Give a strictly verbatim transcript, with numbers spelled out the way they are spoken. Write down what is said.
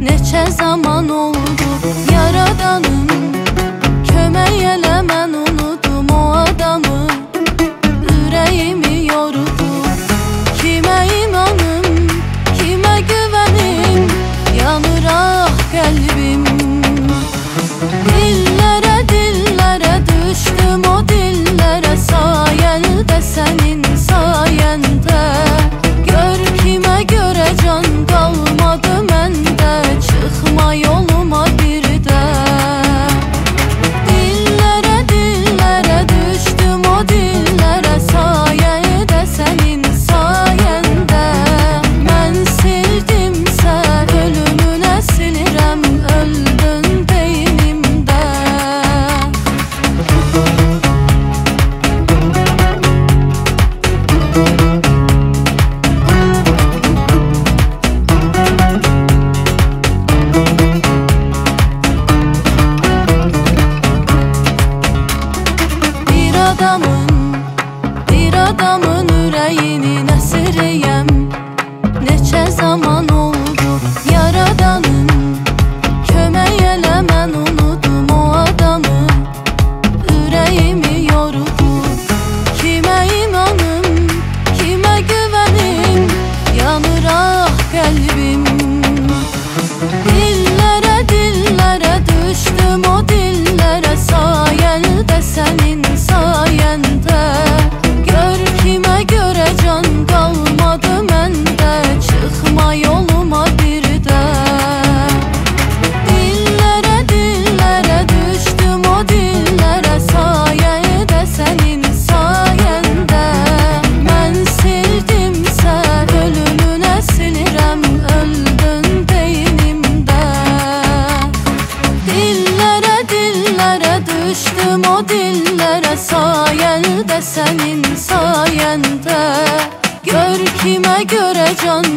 Neçə zaman oldu yaradanım, kömək elə mən unudum o adamı. Ürəyimi yordu, kimə inanım, kimə güvənim, yanır ah qəlbim. Dillərə, dillərə düşdüm o dillərə, sayəndə sənin sayəndə. Gör kimə görə can qalmadı məndə, çıxma yoluma bir də. Dillərə, dillərə düşdüm o dillərə, sayəndə sənin sayəndə. Mən sildimsə ölümünə silirəm, öldün beynimdə. Bir adamın, bir adamın ürəyini əsirəyəm. Neçə zaman oldu yaradanım, kömək elə mən unudum o adamı. Ürəyimi yordu, kimə inanım, kimə güvənim, yanır ah qəlbim. Dillərə, dillərə düşdüm o dillərə, sayəndə sənin sayəndə. Gör kimə görə can qalmadı məndə, çıxma yoluma bir də. Dillərə, dillərə düşdüm o dillərə, sayəndə sənin sayəndə. Mən sildimsə ölümünə silirəm, öldün beynimdə. Dillərə, dillərə düşdüm o dillərə, sayəndə sənin sayəndə. Gör kimə görə can